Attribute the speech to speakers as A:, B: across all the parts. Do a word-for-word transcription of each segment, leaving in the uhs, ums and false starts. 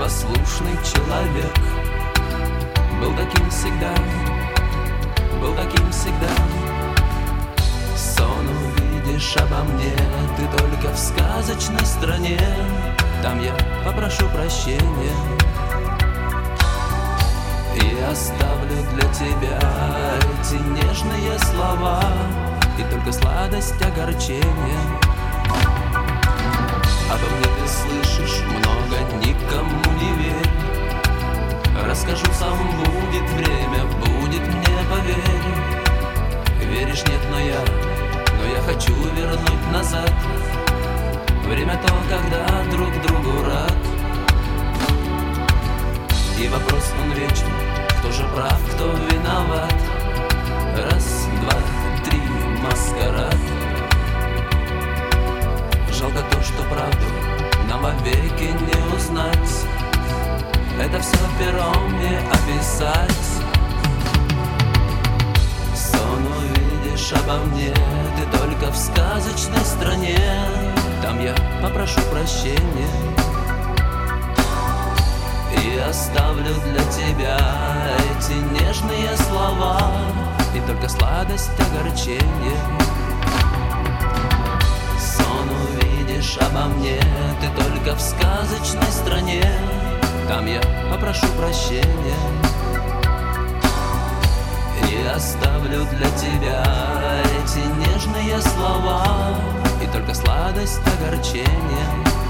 A: послушный человек. Был таким всегда, был таким всегда. Сон увидишь обо мне ты только в сказочной стране. Там я попрошу прощения и оставлю для тебя эти нежные слова и только сладость огорчения. Обо мне ты слышишь много, никому не верь. Расскажу сам, будет время, будет мне, поверь. Веришь, нет, но я, но я хочу вернуть назад время то, когда друг другу рад. И вопрос он вечен, кто же прав, кто виноват. Раз, два, три, маскарад. Жалко то, что правду нам вовеки не узнать. Это все пером не описать. Сон увидишь обо мне ты только в сказочной стране. Там я попрошу прощения и оставлю для тебя эти нежные слова и только сладость огорчения. Сон увидишь обо мне ты только в сказочной стране. Там я попрошу прощения и оставлю для тебя эти нежные слова и только сладость огорчения.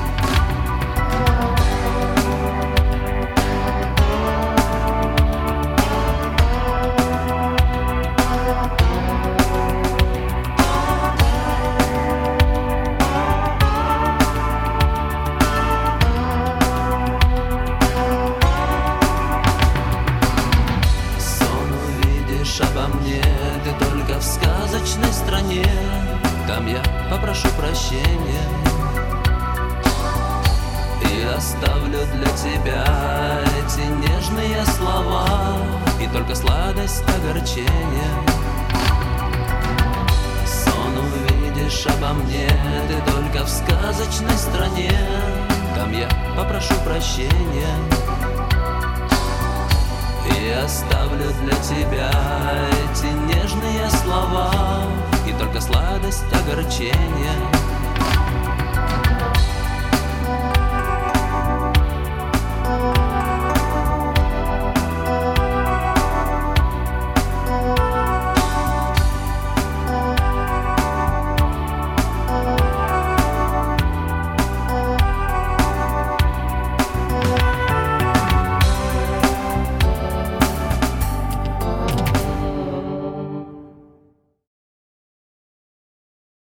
A: Обо мне ты только в сказочной стране. Там я попрошу прощения и оставлю для тебя эти нежные слова и только сладость огорчения. Сон увидишь обо мне ты только в сказочной стране. Там я попрошу прощения и оставлю для тебя эти нежные слова и только сладость огорчения.